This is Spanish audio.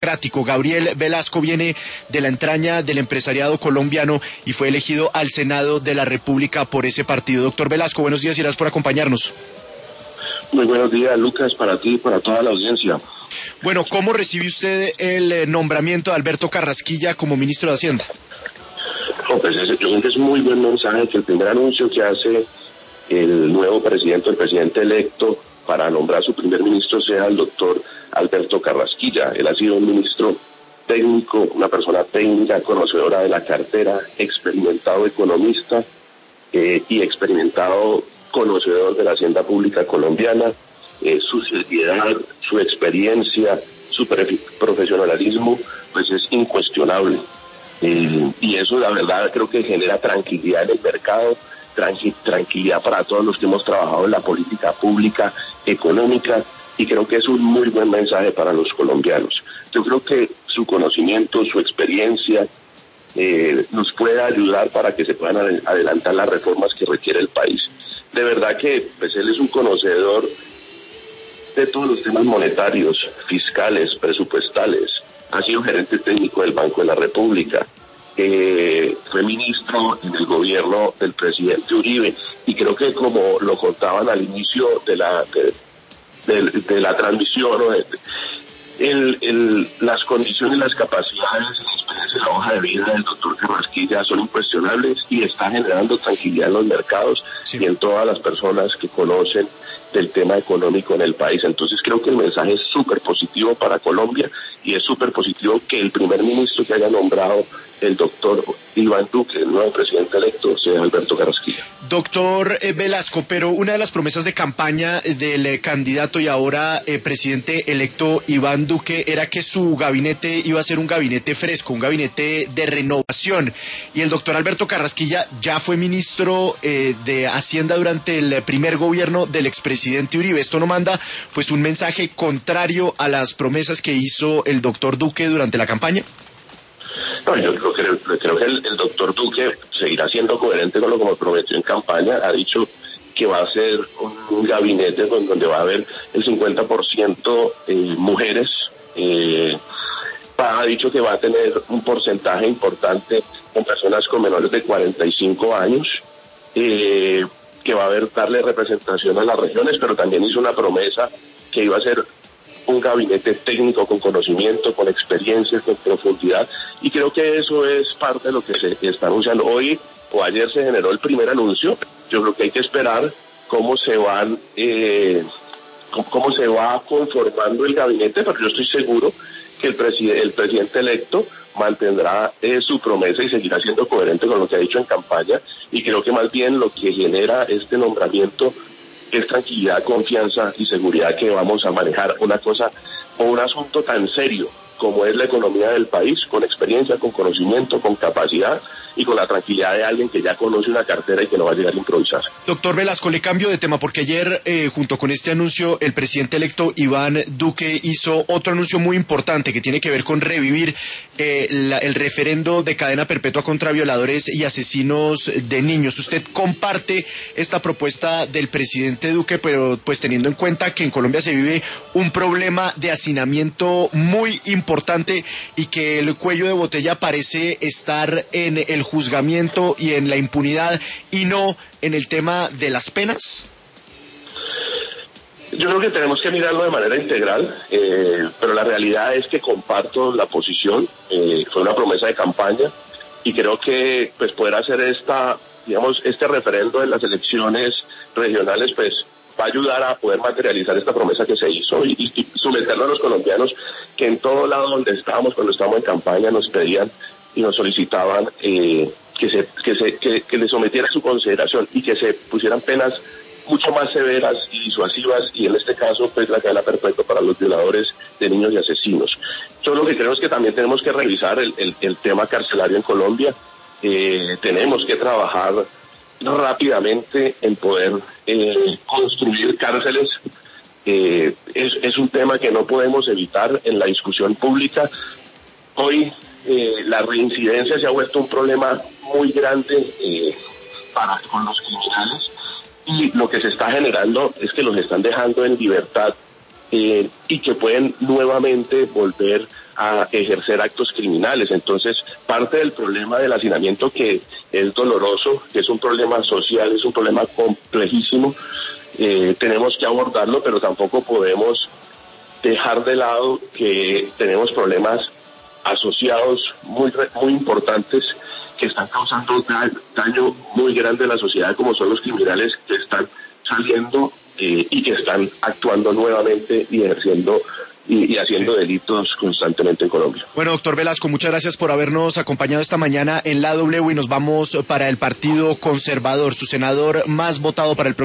democrático. Gabriel Velasco viene de la entraña del empresariado colombiano y fue elegido al Senado de la República por ese partido. Doctor Velasco, buenos días y gracias por acompañarnos. Muy buenos días, Lucas, para ti y para toda la audiencia. Bueno, ¿cómo recibe usted el nombramiento de Alberto Carrasquilla como ministro de Hacienda? Pues yo creo que es muy buen mensaje que el primer anuncio que hace el nuevo presidente, el presidente electo, para nombrar su primer ministro sea el doctor Alberto Carrasquilla. Él ha sido un ministro técnico, una persona técnica, conocedora de la cartera, experimentado economista y experimentado conocedor de la hacienda pública colombiana. Su seriedad, su experiencia, su profesionalismo, pues es incuestionable. Y eso, la verdad, creo que genera tranquilidad en el mercado, tranquilidad para todos los que hemos trabajado en la política pública, económica, y creo que es un muy buen mensaje para los colombianos. Yo creo que su conocimiento, su experiencia, nos puede ayudar para que se puedan adelantar las reformas que requiere el país. De verdad que pues él es un conocedor de todos los temas monetarios, fiscales, presupuestales. Ha sido gerente técnico del Banco de la República. Fue ministro en el gobierno del presidente Uribe, y creo que, como lo contaban al inicio de la transmisión, las condiciones, las capacidades, la experiencia, la hoja de vida del doctor Carrasquilla son incuestionables y está generando tranquilidad en los mercados, sí, y en todas las personas que conocen del tema económico en el país. Entonces creo que el mensaje es súper positivo para Colombia, y es súper positivo que el primer ministro que haya nombrado el doctor Iván Duque, el nuevo presidente electo, sea Alberto Carrasquilla. Doctor Velasco, pero una de las promesas de campaña del candidato y ahora presidente electo Iván Duque era que su gabinete iba a ser un gabinete fresco, un gabinete de renovación, y el doctor Alberto Carrasquilla ya fue ministro de Hacienda durante el primer gobierno del expresidente Uribe. Esto no manda pues un mensaje contrario a las promesas que hizo el doctor Duque durante la campaña. No, yo creo que el doctor Duque seguirá siendo coherente con lo que prometió en campaña. Ha dicho que va a ser un gabinete donde va a haber el 50% mujeres. Ha dicho que va a tener un porcentaje importante con personas con menores de 45 años, que va a darle representación a las regiones, pero también hizo una promesa que iba a ser un gabinete técnico con conocimiento, con experiencia, con profundidad, y creo que eso es parte de lo que se está anunciando. Hoy o ayer se generó el primer anuncio. Yo creo que hay que esperar cómo se va conformando el gabinete, pero yo estoy seguro que el presidente electo mantendrá su promesa y seguirá siendo coherente con lo que ha dicho en campaña, y creo que más bien lo que genera este nombramiento es tranquilidad, confianza y seguridad que vamos a manejar una cosa o un asunto tan serio como es la economía del país, con experiencia, con conocimiento, con capacidad y con la tranquilidad de alguien que ya conoce una cartera y que no va a llegar a improvisar. Doctor Velasco, le cambio de tema porque ayer, junto con este anuncio, el presidente electo Iván Duque hizo otro anuncio muy importante que tiene que ver con revivir el referendo de cadena perpetua contra violadores y asesinos de niños. ¿Usted comparte esta propuesta del presidente Duque, pero pues teniendo en cuenta que en Colombia se vive un problema de hacinamiento muy importante y que el cuello de botella parece estar en el juzgamiento y en la impunidad y no en el tema de las penas? Yo creo que tenemos que mirarlo de manera integral, pero la realidad es que comparto la posición. Fue una promesa de campaña, y creo que pues poder hacer este referendo en las elecciones regionales pues va a ayudar a poder materializar esta promesa que se hizo y someterlo a los colombianos que en todo lado donde estábamos, cuando estábamos en campaña, nos pedían y nos solicitaban que le sometiera a su consideración y que se pusieran penas mucho más severas y disuasivas, y en este caso pues la cadena perpetua para los violadores de niños y asesinos. Yo lo que creo es que también tenemos que revisar el tema carcelario en Colombia. Tenemos que trabajar rápidamente en poder construir cárceles. Es un tema que no podemos evitar en la discusión pública. Hoy la reincidencia se ha vuelto un problema muy grande con los criminales, y lo que se está generando es que los están dejando en libertad y que pueden nuevamente volver a ejercer actos criminales. Entonces, parte del problema del hacinamiento, que es doloroso, que es un problema social, es un problema complejísimo, tenemos que abordarlo, pero tampoco podemos dejar de lado que tenemos problemas asociados muy importantes que están causando daño muy grande a la sociedad, como son los criminales que están saliendo y que están actuando nuevamente y ejerciendo y haciendo delitos constantemente en Colombia. Bueno, doctor Velasco, muchas gracias por habernos acompañado esta mañana en La W y nos vamos para el Partido Conservador, su senador más votado para el próximo